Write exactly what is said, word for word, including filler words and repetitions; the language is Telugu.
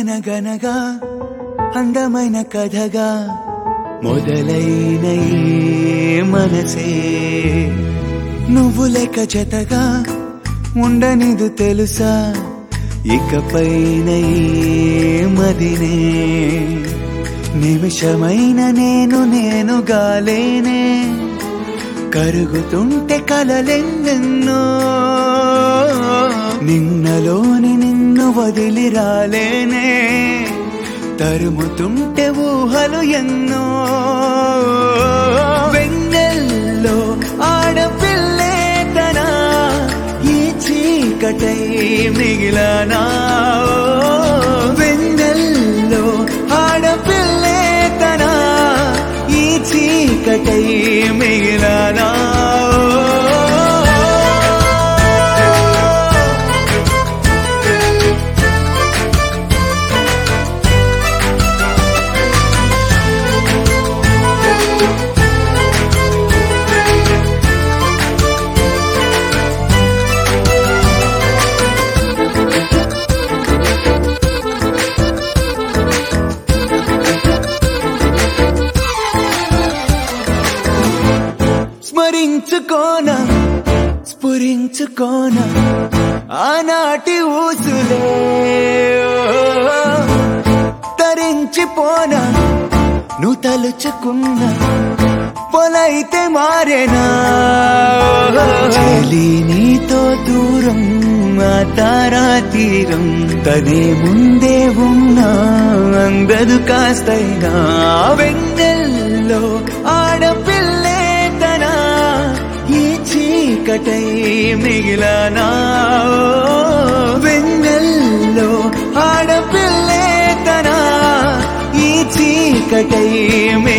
అనగనగా అందమైన కథగా మొదలైన ఈ మనసే నువ్వు లేక జతగా ఉండనిదు తెలుసా ఇకపైన ఈ మదినే నిమిషమైన నేను నేను గాలేనే కరుగుతుంటే కలలెన్నెన్నో నిన్నలోని నిన్ను వదిలి రాలేనే తరుముతుంటే ఊహలు ఎన్నో వెన్నెల్లో ఆడపిల్లే తనా ఈ చీకటై మిగిలనా వెన్నెల్లో ఆడపిల్లే తనా ఈ చీకటై మిగిలనా స్మరించుకోన స్ఫురించుకోన ఆనాటి ఊసులే తరించిపోన నువ్వు తలుచుకున్న పొలైతే మారేనా చెలి నీతో దూరం ఆ తారా తీరం తనే ముందే ఉన్నా అందదు కాస్తైనా వెన్నెల్లో ఆడపిల్లే తనా ఈ చీకటై మిగిలనా వెన్నెల్లో ఆడపిల్లే తనా ఈ చీకటై